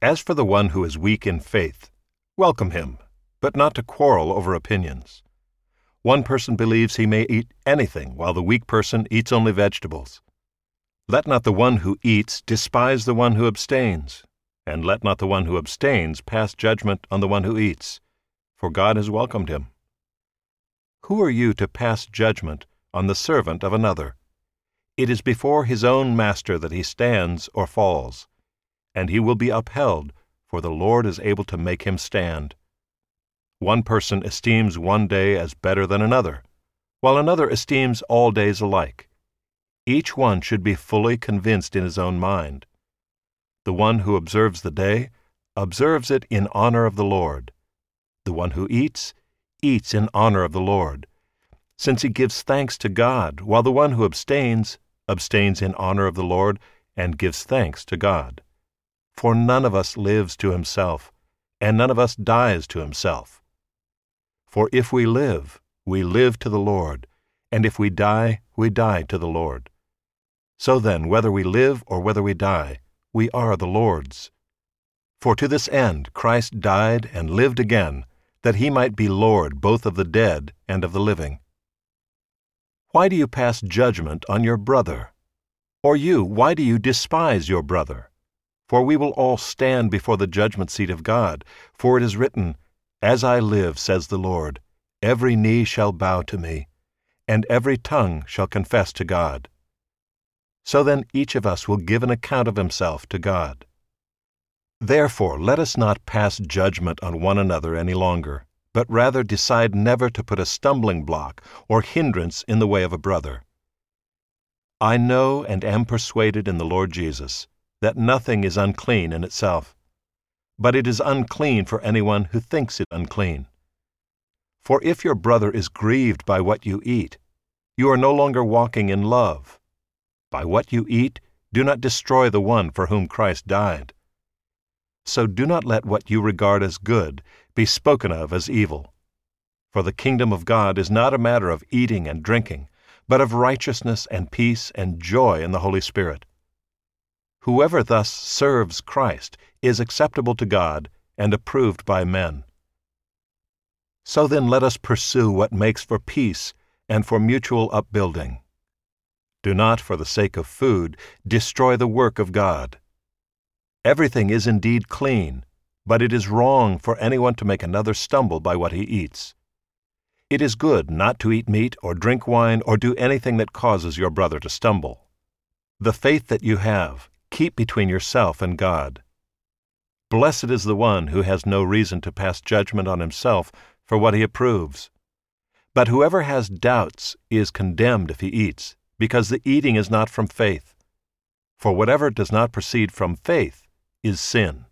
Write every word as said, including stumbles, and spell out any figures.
As for the one who is weak in faith, welcome him, but not to quarrel over opinions. One person believes he may eat anything, while the weak person eats only vegetables. Let not the one who eats despise the one who abstains, and let not the one who abstains pass judgment on the one who eats, for God has welcomed him. Who are you to pass judgment on the servant of another? It is before his own master that he stands or falls, and he will be upheld, for the Lord is able to make him stand. One person esteems one day as better than another, while another esteems all days alike. Each one should be fully convinced in his own mind. The one who observes the day observes it in honor of the Lord. The one who eats, eats in honor of the Lord, since he gives thanks to God, while the one who abstains, abstains in honor of the Lord and gives thanks to God. For none of us lives to himself, and none of us dies to himself. For if we live, we live to the Lord, and if we die, we die to the Lord. So then, whether we live or whether we die, we are the Lord's. For to this end Christ died and lived again, that he might be Lord both of the dead and of the living. Why do you pass judgment on your brother? Or you, why do you despise your brother? For we will all stand before the judgment seat of God. For it is written, As I live, says the Lord, every knee shall bow to me, and every tongue shall confess to God. So then each of us will give an account of himself to God. Therefore let us not pass judgment on one another any longer, but rather decide never to put a stumbling block or hindrance in the way of a brother. I know and am persuaded in the Lord Jesus that nothing is unclean in itself, but it is unclean for anyone who thinks it unclean. For if your brother is grieved by what you eat, you are no longer walking in love. By what you eat, do not destroy the one for whom Christ died. So do not let what you regard as good be spoken of as evil. For the kingdom of God is not a matter of eating and drinking, but of righteousness and peace and joy in the Holy Spirit. Whoever thus serves Christ is acceptable to God and approved by men. So then let us pursue what makes for peace and for mutual upbuilding. Do not, for the sake of food, destroy the work of God. Everything is indeed clean, but it is wrong for anyone to make another stumble by what he eats. It is good not to eat meat or drink wine or do anything that causes your brother to stumble. The faith that you have, keep between yourself and God. Blessed is the one who has no reason to pass judgment on himself for what he approves. But whoever has doubts is condemned if he eats, because the eating is not from faith. For whatever does not proceed from faith is sin.